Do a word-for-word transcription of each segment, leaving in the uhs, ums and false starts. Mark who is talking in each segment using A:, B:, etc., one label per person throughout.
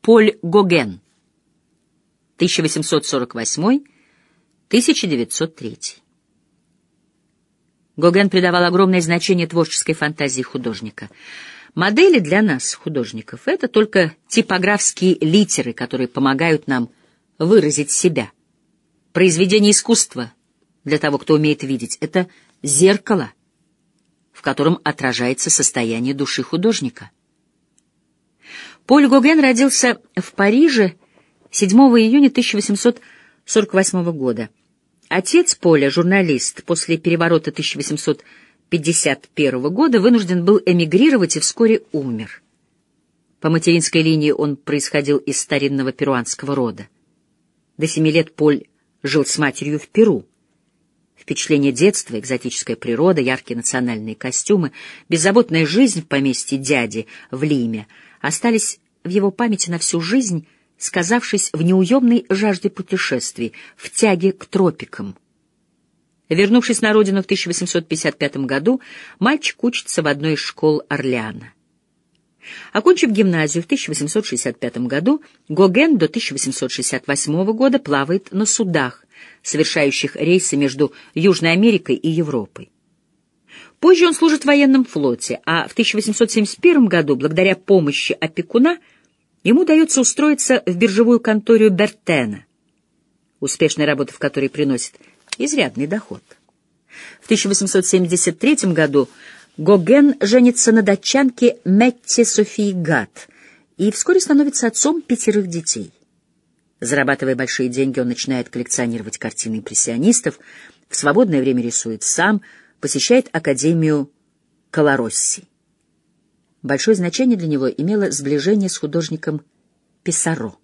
A: Поль Гоген, тысяча восемьсот сорок восьмой — тысяча девятьсот третий. Гоген придавал огромное значение творческой фантазии художника. Модели для нас, художников, — это только типографские литеры, которые помогают нам выразить себя. Произведение искусства для того, кто умеет видеть, — это зеркало, в котором отражается состояние души художника. Поль Гоген родился в Париже седьмого июня тысяча восемьсот сорок восьмого года. Отец Поля, журналист, после переворота тысяча восемьсот пятьдесят первого года вынужден был эмигрировать и вскоре умер. По материнской линии он происходил из старинного перуанского рода. До семи лет Поль жил с матерью в Перу. Впечатление детства, экзотическая природа, яркие национальные костюмы, беззаботная жизнь в поместье дяди в Лиме остались в его памяти на всю жизнь, сказавшись в неуемной жажде путешествий, в тяге к тропикам. Вернувшись на родину в тысяча восемьсот пятьдесят пятом году, мальчик учится в одной из школ Орлеана. Окончив гимназию в тысяча восемьсот шестьдесят пятом году, Гоген до тысяча восемьсот шестьдесят восьмого года плавает на судах, совершающих рейсы между Южной Америкой и Европой. Позже он служит в военном флоте, а в тысяча восемьсот семьдесят первом году, благодаря помощи опекуна, ему удается устроиться в биржевую контору Бертена, успешная работа в которой приносит изрядный доход. В тысяча восемьсот семьдесят третьем году Гоген женится на датчанке Метте Софии Гат и вскоре становится отцом пятерых детей. Зарабатывая большие деньги, он начинает коллекционировать картины импрессионистов, в свободное время рисует сам, посещает Академию Колоросси. Большое значение для него имело сближение с художником Писаро.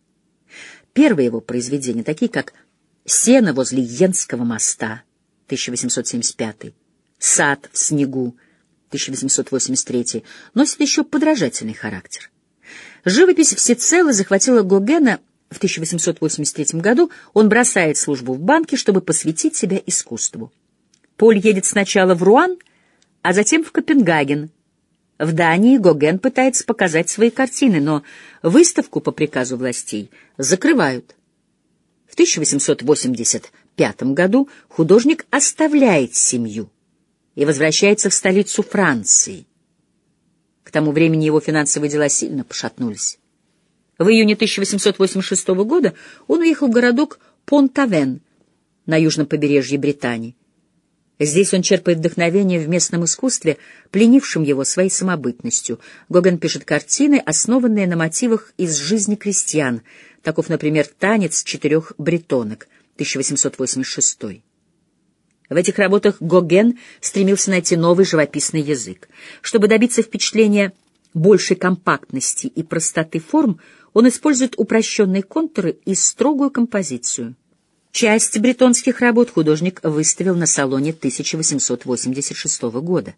A: Первые его произведения, такие как «Сено возле Йенского моста» тысяча восемьсот семьдесят пятый, «Сад в снегу» тысяча восемьсот восемьдесят третий, носят еще подражательный характер. Живопись всецело захватила Гогена. В тысяча восемьсот восемьдесят третьем году он бросает службу в банке, чтобы посвятить себя искусству. Поль едет сначала в Руан, а затем в Копенгаген. В Дании Гоген пытается показать свои картины, но выставку по приказу властей закрывают. В тысяча восемьсот восемьдесят пятом году художник оставляет семью и возвращается в столицу Франции. К тому времени его финансовые дела сильно пошатнулись. В июне тысяча восемьсот восемьдесят шестого года он уехал в городок Понт-Авен на южном побережье Британии. Здесь он черпает вдохновение в местном искусстве, пленившем его своей самобытностью. Гоген пишет картины, основанные на мотивах из жизни крестьян, таков, например, «Танец четырех бретонок» тысяча восемьсот восемьдесят шестой. В этих работах Гоген стремился найти новый живописный язык. Чтобы добиться впечатления большей компактности и простоты форм, он использует упрощенные контуры и строгую композицию. Часть бретонских работ художник выставил на салоне тысяча восемьсот восемьдесят шестого года.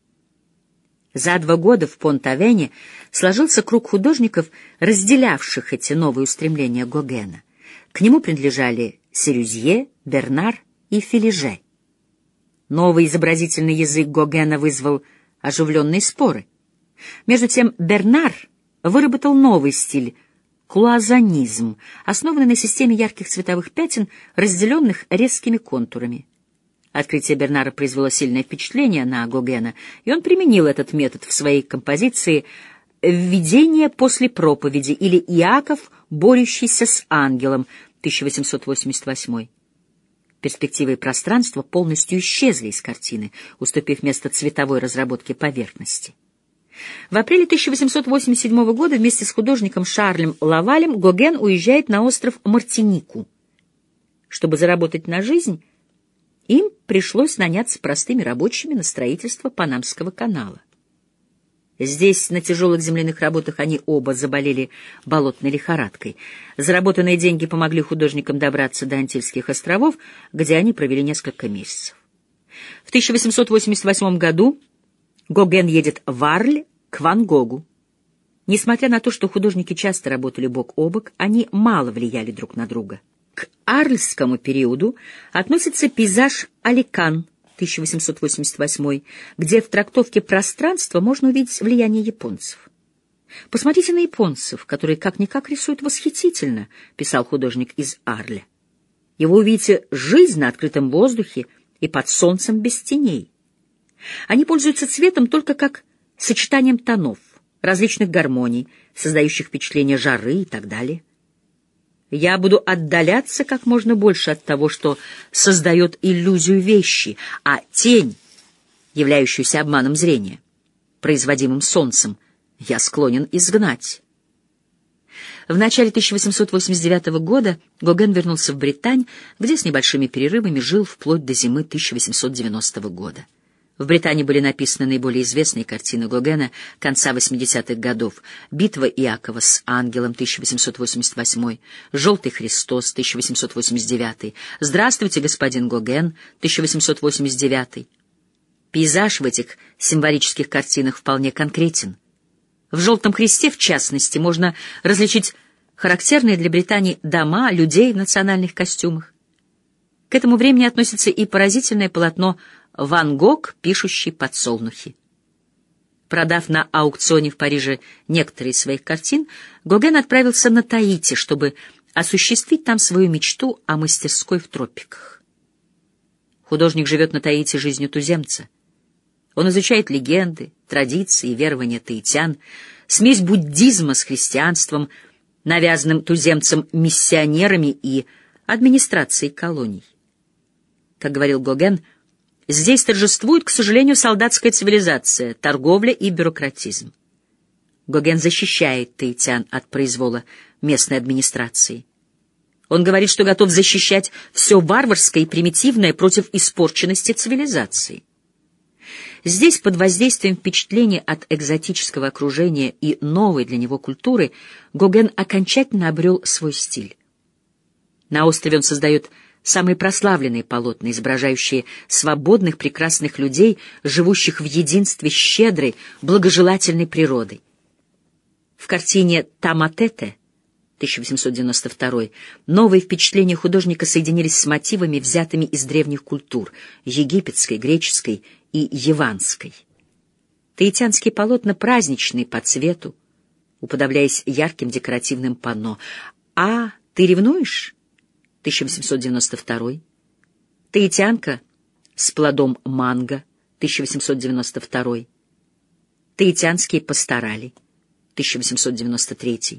A: За два года в Понт-Авене сложился круг художников, разделявших эти новые устремления Гогена. К нему принадлежали Сирюзье, Бернар и Филиже. Новый изобразительный язык Гогена вызвал оживленные споры. Между тем Бернар выработал новый стиль — клуазонизм, основанный на системе ярких цветовых пятен, разделенных резкими контурами. Открытие Бернара произвело сильное впечатление на Гогена, и он применил этот метод в своей композиции «Введение после проповеди» или «Иаков, борющийся с ангелом» тысяча восемьсот восемьдесят восьмой. Перспективы и пространство полностью исчезли из картины, уступив место цветовой разработке поверхности. В апреле тысяча восемьсот восемьдесят седьмого года вместе с художником Шарлем Лавалем Гоген уезжает на остров Мартинику. Чтобы заработать на жизнь, им пришлось наняться простыми рабочими на строительство Панамского канала. Здесь, на тяжелых земляных работах, они оба заболели болотной лихорадкой. Заработанные деньги помогли художникам добраться до Антильских островов, где они провели несколько месяцев. В тысяча восемьсот восемьдесят восьмом году Гоген едет в Арль к Ван Гогу. Несмотря на то, что художники часто работали бок о бок, они мало влияли друг на друга. К арльскому периоду относится пейзаж Аликан тысяча восемьсот восемьдесят восьмой, где в трактовке пространства можно увидеть влияние японцев. «Посмотрите на японцев, которые как-никак рисуют восхитительно», — писал художник из Арля. «И вы увидите жизнь на открытом воздухе и под солнцем без теней. Они пользуются цветом только как сочетанием тонов, различных гармоний, создающих впечатление жары и так далее. Я буду отдаляться как можно больше от того, что создает иллюзию вещи, а тень, являющуюся обманом зрения, производимым солнцем, я склонен изгнать». В начале тысяча восемьсот восемьдесят девятого года Гоген вернулся в Британь, где с небольшими перерывами жил вплоть до зимы тысяча восемьсот девяностого года. В Британии были написаны наиболее известные картины Гогена конца восьмидесятых годов: «Битва Иакова с ангелом» тысяча восемьсот восемьдесят восьмой, «Желтый Христос» тысяча восемьсот восемьдесят девятый, «Здравствуйте, господин Гоген» тысяча восемьсот восемьдесят девятый. Пейзаж в этих символических картинах вполне конкретен. В «Желтом Христе», в частности, можно различить характерные для Британии дома, людей в национальных костюмах. К этому времени относится и поразительное полотно «Ван Гог, пишущий подсолнухи». Продав на аукционе в Париже некоторые из своих картин, Гоген отправился на Таити, чтобы осуществить там свою мечту о мастерской в тропиках. Художник живет на Таити жизнью туземца. Он изучает легенды, традиции и верования таитян, смесь буддизма с христианством, навязанным туземцам миссионерами и администрацией колоний. Как говорил Гоген, здесь торжествует, к сожалению, солдатская цивилизация, торговля и бюрократизм. Гоген защищает таитян от произвола местной администрации. Он говорит, что готов защищать все варварское и примитивное против испорченности цивилизации. Здесь, под воздействием впечатления от экзотического окружения и новой для него культуры, Гоген окончательно обрел свой стиль. На острове он создает самые прославленные полотна, изображающие свободных, прекрасных людей, живущих в единстве с щедрой, благожелательной природой. В картине «Таматете» тысяча восемьсот девяносто второй новые впечатления художника соединились с мотивами, взятыми из древних культур — египетской, греческой и яванской. Таитянские полотна праздничные по цвету, уподобляясь ярким декоративным панно. «А, ты ревнуешь?» тысяча восемьсот девяносто второй. «Таитянка с плодом манго» тысяча восемьсот девяносто второй. «Таитянские пасторали» тысяча восемьсот девяносто третий.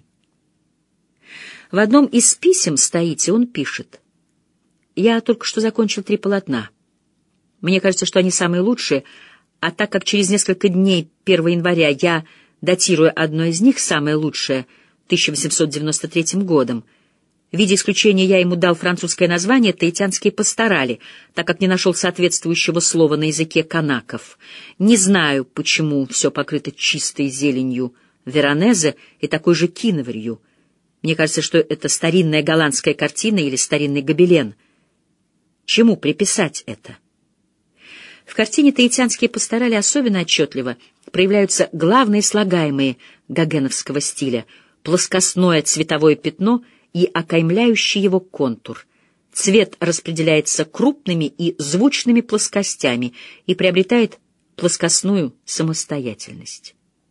A: В одном из писем с Таити он пишет: «Я только что закончил три полотна. Мне кажется, что они самые лучшие, а так как через несколько дней, первого января, я датирую одно из них, самое лучшее, тысяча восемьсот девяносто третьим годом, в виде исключения я ему дал французское название «Таитянские пасторали», так как не нашел соответствующего слова на языке канаков. Не знаю, почему все покрыто чистой зеленью веронезе и такой же киноварью. Мне кажется, что это старинная голландская картина или старинный гобелен. Чему приписать это?» В картине «Таитянские пасторали» особенно отчетливо проявляются главные слагаемые гогеновского стиля — плоскостное цветовое пятно и окаймляющий его контур. Цвет распределяется крупными и звучными плоскостями и приобретает плоскостную самостоятельность.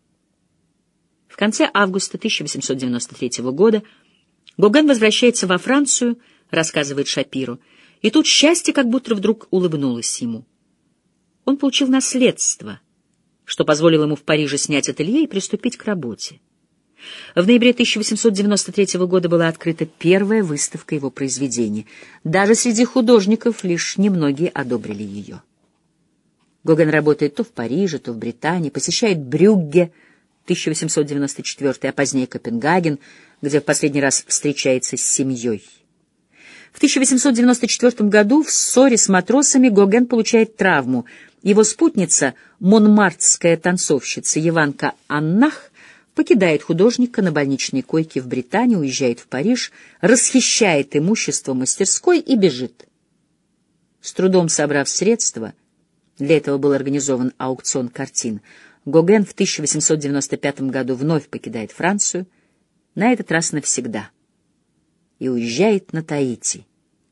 A: В конце августа тысяча восемьсот девяносто третьего года Гоген возвращается во Францию, рассказывает Шапиро, и тут счастье как будто вдруг улыбнулось ему. Он получил наследство, что позволило ему в Париже снять ателье и приступить к работе. В ноябре тысяча восемьсот девяносто третьего года была открыта первая выставка его произведений. Даже среди художников лишь немногие одобрили ее. Гоген работает то в Париже, то в Британии, посещает Брюгге, тысяча восемьсот девяносто четвёртый, а позднее Копенгаген, где в последний раз встречается с семьей. В тысяча восемьсот девяносто четвёртом году в ссоре с матросами Гоген получает травму. Его спутница, монмартская танцовщица Еванка Аннах, покидает художника на больничной койке в Британии, уезжает в Париж, расхищает имущество мастерской и бежит. С трудом собрав средства, для этого был организован аукцион картин, Гоген в тысяча восемьсот девяносто пятом году вновь покидает Францию, на этот раз навсегда, и уезжает на Таити,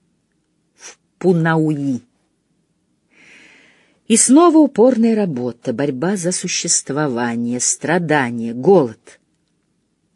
A: в Пунауи. И снова упорная работа, борьба за существование, страдания, голод.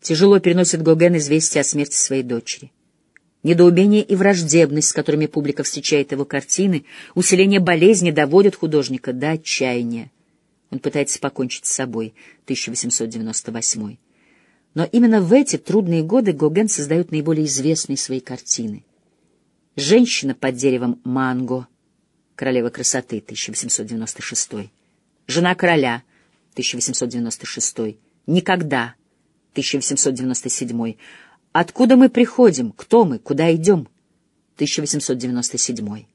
A: Тяжело переносит Гоген известие о смерти своей дочери. Недоумение и враждебность, с которыми публика встречает его картины, усиление болезни доводят художника до отчаяния. Он пытается покончить с собой. тысяча восемьсот девяносто восьмой. Но именно в эти трудные годы Гоген создает наиболее известные свои картины. «Женщина под деревом манго», «Королева красоты», тысяча восемьсот девяносто шестой. «Жена короля», тысяча восемьсот девяносто шестой. «Никогда», тысяча восемьсот девяносто седьмой. «Откуда мы приходим? Кто мы? Куда идем?» тысяча восемьсот девяносто седьмой.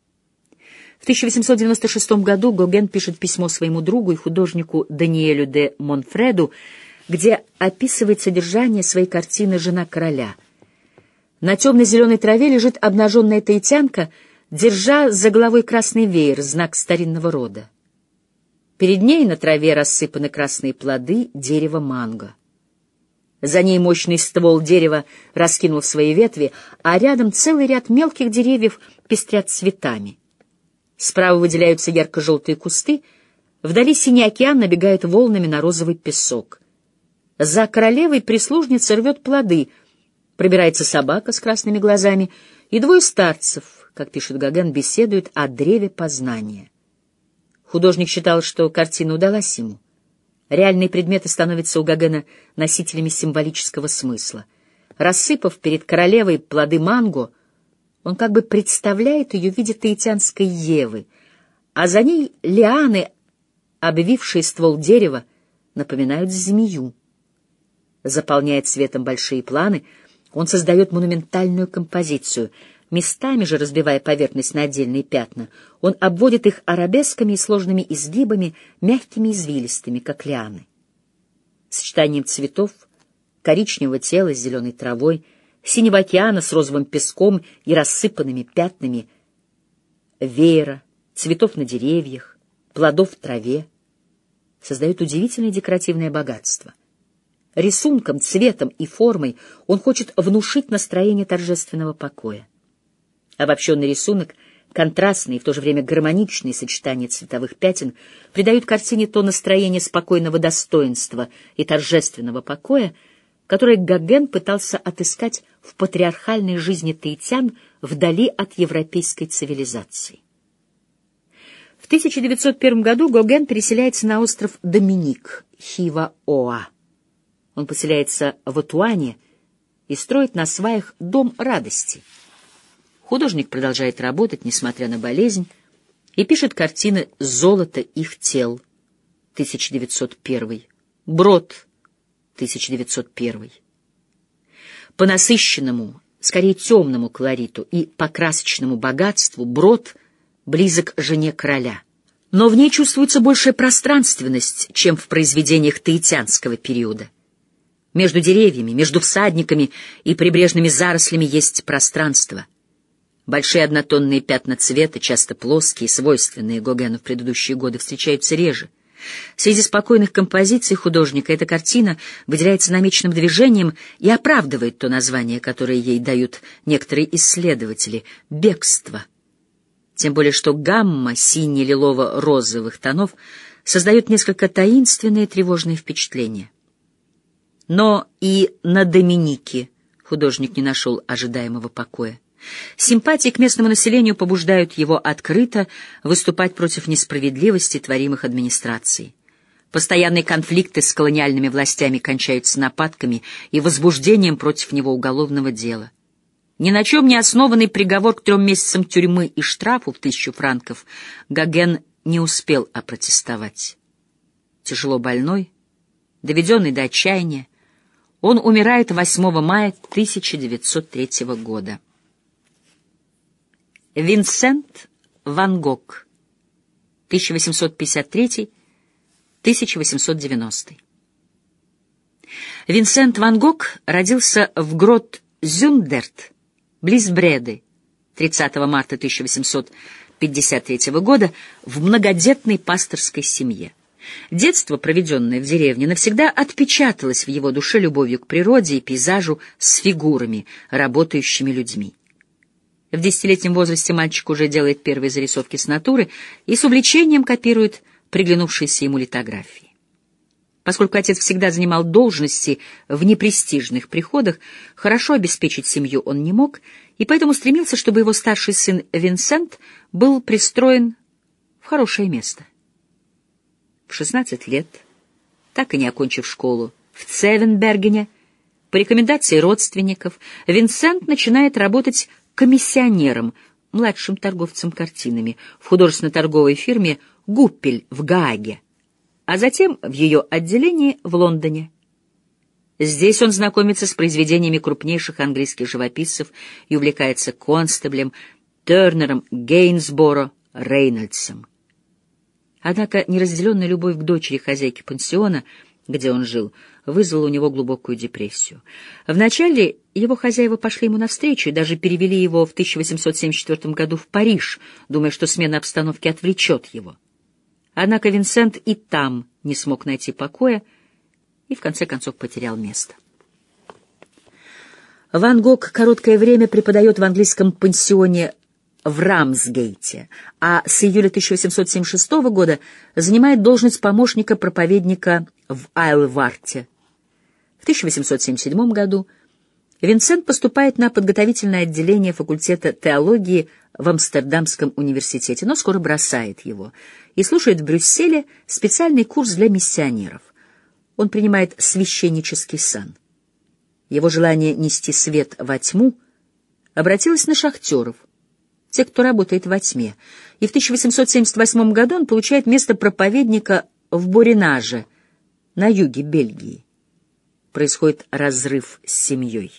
A: В тысяча восемьсот девяносто шестом году Гоген пишет письмо своему другу и художнику Даниэлю де Монфреду, где описывает содержание своей картины «Жена короля». На темно-зеленой траве лежит обнаженная таитянка, держа за головой красный веер, знак старинного рода. Перед ней на траве рассыпаны красные плоды дерева манго. За ней мощный ствол дерева раскинул свои ветви, а рядом целый ряд мелких деревьев пестрят цветами. Справа выделяются ярко-желтые кусты, вдали синий океан набегает волнами на розовый песок. За королевой прислужница рвет плоды, пробирается собака с красными глазами, и двое старцев, как пишет Гоген, беседуют о древе познания. Художник считал, что картина удалась ему. Реальные предметы становятся у Гогена носителями символического смысла. Рассыпав перед королевой плоды манго, он как бы представляет ее в виде таитянской Евы, а за ней лианы, обвившие ствол дерева, напоминают змею. Заполняя цветом большие планы, он создает монументальную композицию. Местами же, разбивая поверхность на отдельные пятна, он обводит их арабесками и сложными изгибами, мягкими извилистыми, как лианы. Сочетанием цветов, коричневого тела с зеленой травой, синего океана с розовым песком и рассыпанными пятнами веера, цветов на деревьях, плодов в траве, создает удивительное декоративное богатство. Рисунком, цветом и формой он хочет внушить настроение торжественного покоя. Обобщенный рисунок, контрастные и в то же время гармоничные сочетания цветовых пятен придают картине то настроение спокойного достоинства и торжественного покоя, которое Гоген пытался отыскать в патриархальной жизни таитян вдали от европейской цивилизации. В тысяча девятьсот первом году Гоген переселяется на остров Доминик, Хива-Оа. Он поселяется в Атуане и строит на сваях дом радости. Художник продолжает работать, несмотря на болезнь, и пишет картины «Золото их тел» тысяча девятьсот первый, «Брод» тысяча девятьсот первый. По насыщенному, скорее темному колориту и по красочному богатству «Брод» близок жене короля. Но в ней чувствуется большая пространственность, чем в произведениях таитянского периода. Между деревьями, между всадниками и прибрежными зарослями есть пространство. Большие однотонные пятна цвета, часто плоские, свойственные Гогену в предыдущие годы, встречаются реже. Среди спокойных композиций художника эта картина выделяется намеченным движением и оправдывает то название, которое ей дают некоторые исследователи — «бегство». Тем более что гамма сине-лилово-розовых тонов создает несколько таинственное и тревожное впечатление. Но и на Доминике художник не нашел ожидаемого покоя. Симпатии к местному населению побуждают его открыто выступать против несправедливости, творимых администрацией. Постоянные конфликты с колониальными властями кончаются нападками и возбуждением против него уголовного дела. Ни на чем не основанный приговор к трем месяцам тюрьмы и штрафу в тысячу франков Гоген не успел опротестовать. Тяжело больной, доведенный до отчаяния, он умирает восьмого мая тысяча девятьсот третьего года. Винсент ван Гог, тысяча восемьсот пятьдесят третий — тысяча восемьсот девяностый. Винсент ван Гог родился в Грот-Зюндерт, близ Бреды, тридцатого марта тысяча восемьсот пятьдесят третьего года в многодетной пасторской семье. Детство, проведенное в деревне, навсегда отпечаталось в его душе любовью к природе и пейзажу с фигурами, работающими людьми. В десятилетнем возрасте мальчик уже делает первые зарисовки с натуры и с увлечением копирует приглянувшиеся ему литографии. Поскольку отец всегда занимал должности в непрестижных приходах, хорошо обеспечить семью он не мог, и поэтому стремился, чтобы его старший сын Винсент был пристроен в хорошее место. В шестнадцать лет, так и не окончив школу, в Цевенбергене, по рекомендации родственников, Винсент начинает работать комиссионером, младшим торговцем картинами, в художественно-торговой фирме «Гуппель» в Гааге, а затем в ее отделении в Лондоне. Здесь он знакомится с произведениями крупнейших английских живописцев и увлекается Констеблем, Тернером, Гейнсборо, Рейнольдсом. Однако неразделенная любовь к дочери хозяйки пансиона, где он жил, вызвала у него глубокую депрессию. Вначале его хозяева пошли ему навстречу и даже перевели его в тысяча восемьсот семьдесят четвёртом году в Париж, думая, что смена обстановки отвлечет его. Однако Винсент и там не смог найти покоя и в конце концов потерял место. Ван Гог короткое время преподает в английском пансионе в Рамсгейте, а с июля тысяча восемьсот семьдесят шестого года занимает должность помощника проповедника в Айлварте. В тысяча восемьсот семьдесят седьмом году Винсент поступает на подготовительное отделение факультета теологии в Амстердамском университете, но скоро бросает его и слушает в Брюсселе специальный курс для миссионеров. Он принимает священнический сан. Его желание нести свет во тьму обратилось на шахтеров, тех, кто работает во тьме, и в тысяча восемьсот семьдесят восьмом году он получает место проповедника в Боринаже, на юге Бельгии. Происходит разрыв с семьей.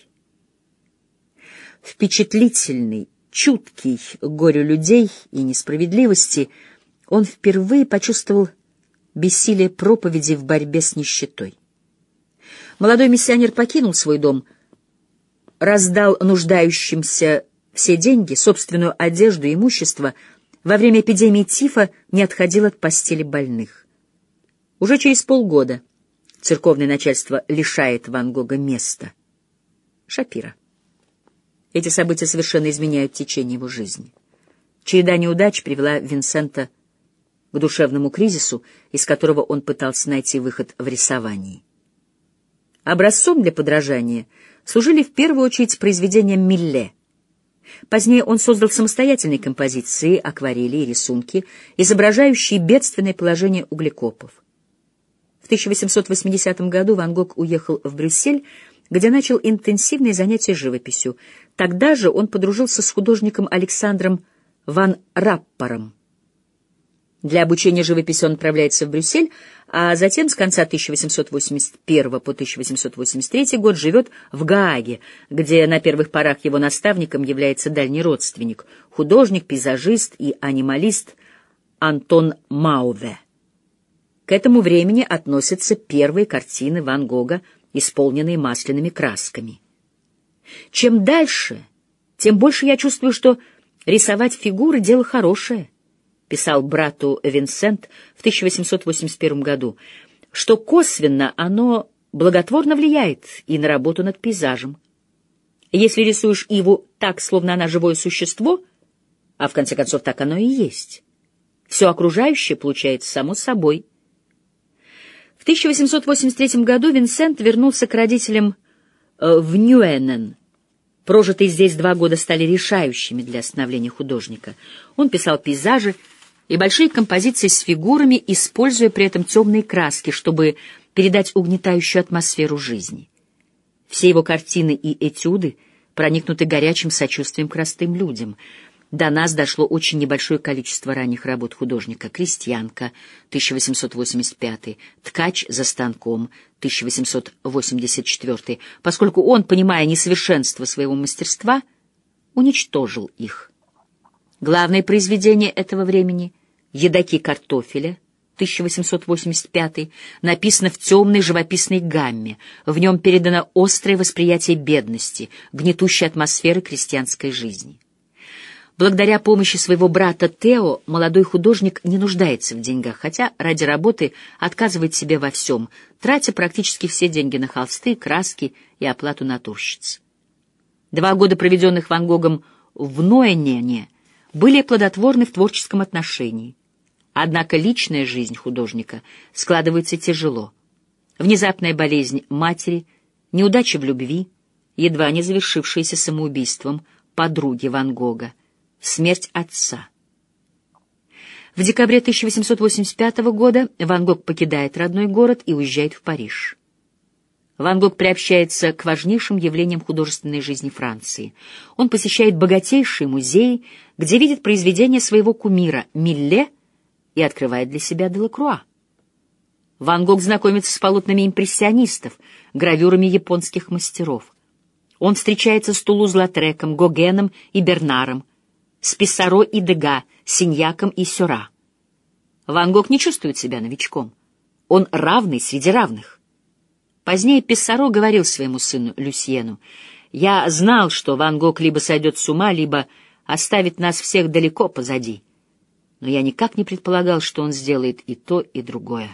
A: Впечатлительный, чуткий к горю людей и несправедливости, он впервые почувствовал бессилие проповеди в борьбе с нищетой. Молодой миссионер покинул свой дом, раздал нуждающимся все деньги, собственную одежду и имущество, во время эпидемии тифа не отходил от постели больных. Уже через полгода церковное начальство лишает Ван Гога места. Шапира. Эти события совершенно изменяют течение его жизни. Череда неудач привела Винсента к душевному кризису, из которого он пытался найти выход в рисовании. Образцом для подражания служили в первую очередь произведения Милле. Позднее он создал самостоятельные композиции, акварели и рисунки, изображающие бедственное положение углекопов. В тысяча восемьсот восьмидесятом году Ван Гог уехал в Брюссель, где начал интенсивные занятия живописью. Тогда же он подружился с художником Александром ван Раппором. Для обучения живописи он отправляется в Брюссель, а затем с конца тысяча восемьсот восемьдесят первого по тысяча восемьсот восемьдесят третий год живет в Гааге, где на первых порах его наставником является дальний родственник, художник, пейзажист и анималист Антон Мауве. К этому времени относятся первые картины Ван Гога, исполненные масляными красками. Чем дальше, тем больше я чувствую, что рисовать фигуры — дело хорошее, писал брату Винсент в тысяча восемьсот восемьдесят первом году, что косвенно оно благотворно влияет и на работу над пейзажем. Если рисуешь иву так, словно она живое существо, а в конце концов так оно и есть, все окружающее получается само собой. В тысяча восемьсот восемьдесят третьем году Винсент вернулся к родителям в Ньюэнен. Прожитые здесь два года стали решающими для становления художника. Он писал пейзажи и большие композиции с фигурами, используя при этом темные краски, чтобы передать угнетающую атмосферу жизни. Все его картины и этюды проникнуты горячим сочувствием к простым людям. До нас дошло очень небольшое количество ранних работ художника: «Крестьянка» тысяча восемьсот восемьдесят пятый, «Ткач за станком» тысяча восемьсот восемьдесят четвёртый, поскольку он, понимая несовершенство своего мастерства, уничтожил их. Главное произведение этого времени — «Едоки картофеля» тысяча восемьсот восемьдесят пятый, написано в темной живописной гамме. В нем передано острое восприятие бедности, гнетущей атмосферы крестьянской жизни. Благодаря помощи своего брата Тео молодой художник не нуждается в деньгах, хотя ради работы отказывает себе во всем, тратя практически все деньги на холсты, краски и оплату натурщиц. Два года, проведенных Ван Гогом в Нойенене, были плодотворны в творческом отношении. Однако личная жизнь художника складывается тяжело. внезапная болезнь матери, неудача в любви, едва не завершившаяся самоубийством подруги Ван Гога, смерть отца. В декабре тысяча восемьсот восемьдесят пятого года Ван Гог покидает родной город и уезжает в Париж. Ван Гог приобщается к важнейшим явлениям художественной жизни Франции. Он посещает богатейшие музеи, где видит произведения своего кумира Милле и открывает для себя Делакруа. Ван Гог знакомится с полотнами импрессионистов, гравюрами японских мастеров. Он встречается с Тулуз-Латреком, Гогеном и Бернаром, с Писсаро и Дега, Синьяком и Сюра. Ван Гог не чувствует себя новичком. Он равный среди равных. Позднее Писсаро говорил своему сыну Люсьену: «Я знал, что Ван Гог либо сойдет с ума, либо оставит нас всех далеко позади. Но я никак не предполагал, что он сделает и то, и другое».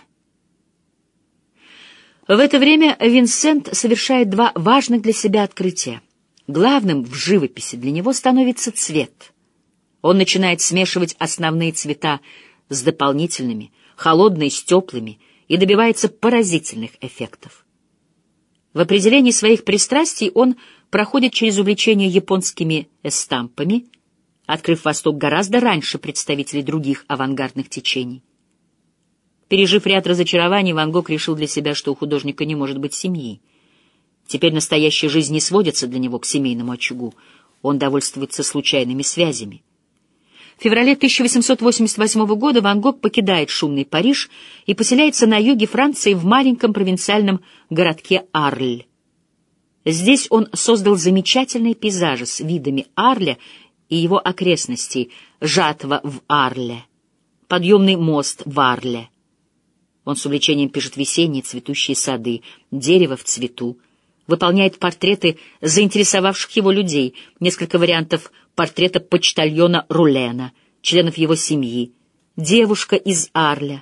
A: В это время Винсент совершает два важных для себя открытия. Главным в живописи для него становится цвет. Он начинает смешивать основные цвета с дополнительными, холодные с теплыми, и добивается поразительных эффектов. В определении своих пристрастий он проходит через увлечение японскими эстампами, открыв Восток гораздо раньше представителей других авангардных течений. Пережив ряд разочарований, Ван Гог решил для себя, что у художника не может быть семьи. Теперь настоящая жизнь не сводится для него к семейному очагу, он довольствуется случайными связями. В феврале тысяча восемьсот восемьдесят восьмого года Ван Гог покидает шумный Париж и поселяется на юге Франции в маленьком провинциальном городке Арль. Здесь он создал замечательные пейзажи с видами Арля и его окрестностей: жатва в Арле, подъемный мост в Арле. Он с увлечением пишет весенние цветущие сады, дерево в цвету, выполняет портреты заинтересовавших его людей, несколько вариантов портрета почтальона Рулена, членов его семьи, девушка из Арля.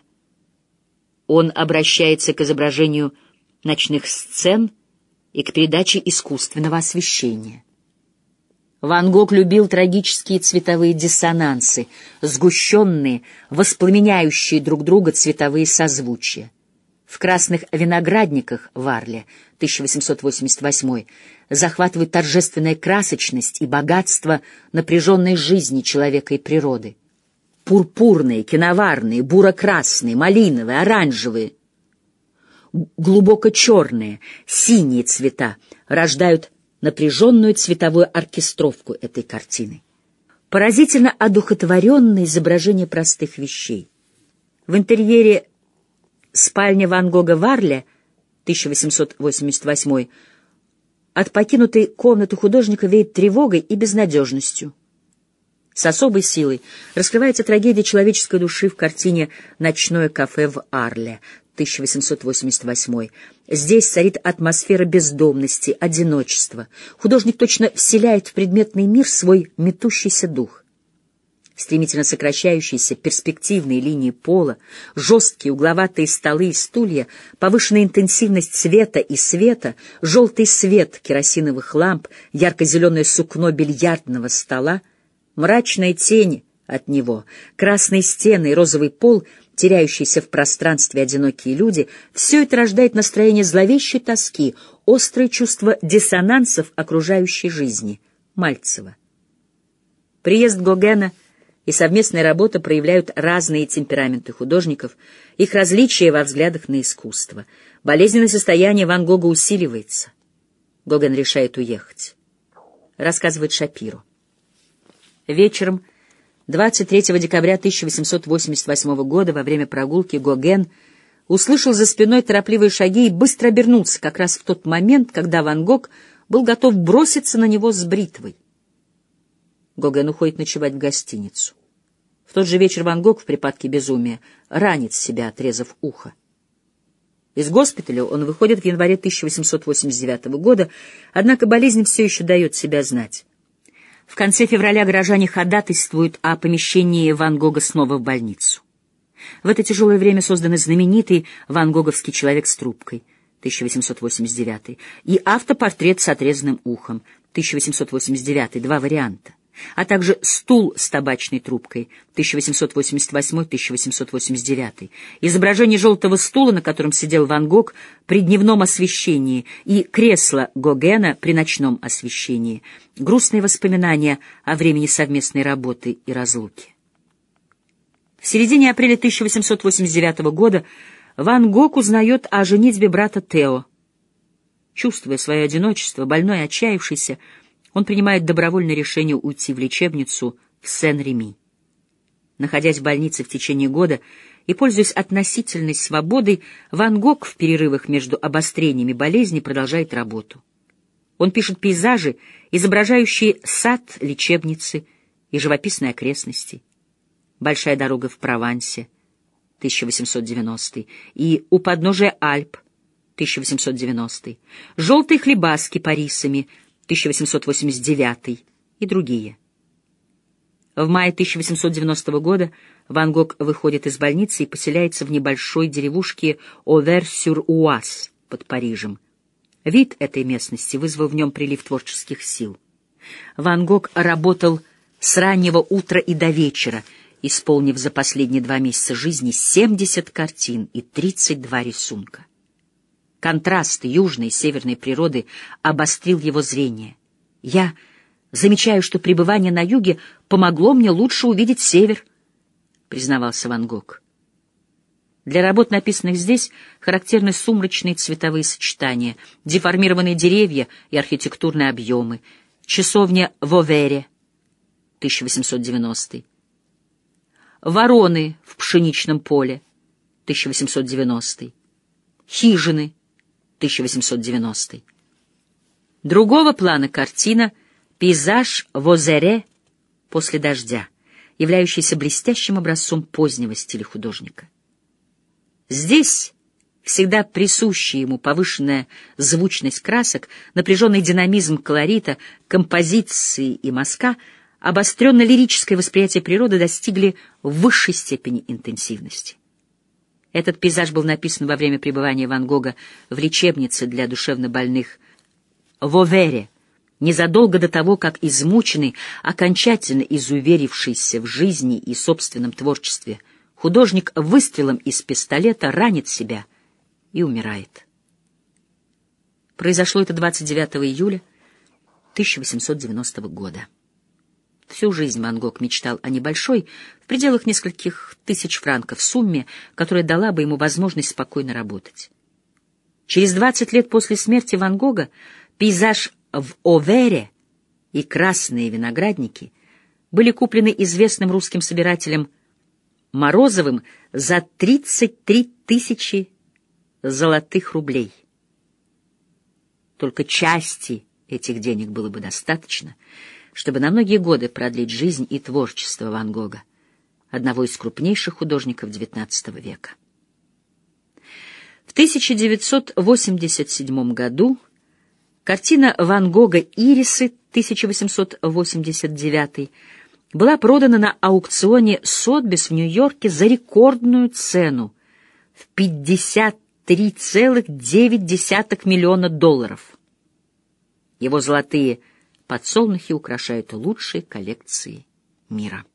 A: Он обращается к изображению ночных сцен и к передаче искусственного освещения. Ван Гог любил трагические цветовые диссонансы, сгущенные, воспламеняющие друг друга цветовые созвучия. В «Красных виноградниках» в Арле, тысяча восемьсот восемьдесят восьмой, захватывает торжественная красочность и богатство напряженной жизни человека и природы. Пурпурные, киноварные, буро-красные, малиновые, оранжевые, глубоко черные, синие цвета рождают напряженную цветовую оркестровку этой картины. Поразительно одухотворенное изображение простых вещей. В интерьере спальня Ван Гога в Арле, тысяча восемьсот восемьдесят восьмой, от покинутой комнаты художника веет тревогой и безнадежностью. С особой силой раскрывается трагедия человеческой души в картине «Ночное кафе в Арле», тысяча восемьсот восемьдесят восьмой. Здесь царит атмосфера бездомности, одиночества. Художник точно вселяет в предметный мир свой метущийся дух. Стремительно сокращающиеся перспективные линии пола, жесткие угловатые столы и стулья, повышенная интенсивность цвета и света, желтый свет керосиновых ламп, ярко-зеленое сукно бильярдного стола, мрачные тени от него, красные стены и розовый пол, теряющиеся в пространстве одинокие люди — все это рождает настроение зловещей тоски, острое чувство диссонансов окружающей жизни. Мальцева. Приезд Гогена и совместная работа проявляют разные темпераменты художников, их различия во взглядах на искусство. Болезненное состояние Ван Гога усиливается. Гоген решает уехать. Рассказывает Шапиро. Вечером двадцать третьего декабря тысяча восемьсот восемьдесят восьмого года во время прогулки Гоген услышал за спиной торопливые шаги и быстро обернулся как раз в тот момент, когда Ван Гог был готов броситься на него с бритвой. Гоген уходит ночевать в гостиницу. В тот же вечер Ван Гог в припадке безумия ранит себя, отрезав ухо. Из госпиталя он выходит в январе тысяча восемьсот восемьдесят девятого года, однако болезнь все еще дает себя знать. В конце февраля горожане ходатайствуют о помещении Ван Гога снова в больницу. В это тяжелое время создан знаменитый ван Гоговский «Человек с трубкой» тысяча восемьсот восемьдесят девятый и автопортрет с отрезанным ухом тысяча восемьсот восемьдесят девятый, два варианта. а также «Стул с табачной трубкой» тысяча восемьсот восемьдесят восьмой — тысяча восемьсот восемьдесят девятый, изображение желтого стула, на котором сидел Ван Гог при дневном освещении, и кресло Гогена при ночном освещении, грустные воспоминания о времени совместной работы и разлуки. В середине апреля тысяча восемьсот восемьдесят девятого года Ван Гог узнает о женитьбе брата Тео. Чувствуя свое одиночество, больной и отчаявшийся, он принимает добровольное решение уйти в лечебницу в Сен-Реми. Находясь в больнице в течение года и пользуясь относительной свободой, Ван Гог в перерывах между обострениями болезни продолжает работу. Он пишет пейзажи, изображающие сад лечебницы и живописные окрестности. «Большая дорога в Провансе» тысяча восемьсот девяностый и «У подножия Альп» тысяча восемьсот девяностый, «Желтые хлеба с кипарисами» тысяча восемьсот восемьдесят девятый и другие. В мае тысяча восемьсот девяностого года Ван Гог выходит из больницы и поселяется в небольшой деревушке Овер-сюр-Уаз под Парижем. Вид этой местности вызвал в нем прилив творческих сил. Ван Гог работал с раннего утра и до вечера, исполнив за последние два месяца жизни семьдесят картин и тридцать два рисунка. Контраст южной и северной природы обострил его зрение. «Я замечаю, что пребывание на юге помогло мне лучше увидеть север», — признавался Ван Гог. Для работ, написанных здесь, характерны сумрачные цветовые сочетания, деформированные деревья и архитектурные объемы. Часовня в Овере, тысяча восемьсот девяностый. Вороны в пшеничном поле, тысяча восемьсот девяностый. Хижины, тысяча восемьсот девяностый. Другого плана картина «Пейзаж в Озере после дождя», являющийся блестящим образцом позднего стиля художника. Здесь всегда присущая ему повышенная звучность красок, напряженный динамизм колорита, композиции и мазка, обостренно-лирическое восприятие природы достигли высшей степени интенсивности. Этот пейзаж был написан во время пребывания Ван Гога в лечебнице для душевнобольных в Овере, незадолго до того, как измученный, окончательно изуверившийся в жизни и собственном творчестве, художник выстрелом из пистолета ранит себя и умирает. Произошло это двадцать девятого июля тысяча восемьсот девяностого года. Всю жизнь Ван Гог мечтал о небольшой, в пределах нескольких тысяч франков, сумме, которая дала бы ему возможность спокойно работать. Через двадцать лет после смерти Ван Гога пейзаж в Овере и красные виноградники были куплены известным русским собирателем Морозовым за тридцать три тысячи золотых рублей. Только части этих денег было бы достаточно, чтобы на многие годы продлить жизнь и творчество Ван Гога, одного из крупнейших художников девятнадцатого века. В тысяча девятьсот восемьдесят седьмом году картина Ван Гога «Ирисы» тысяча восемьсот восемьдесят девятый была продана на аукционе Сотбис в Нью-Йорке за рекордную цену в пятьдесят три целых девять десятых миллиона долларов. Его золотые подсолнухи украшают лучшие коллекции мира.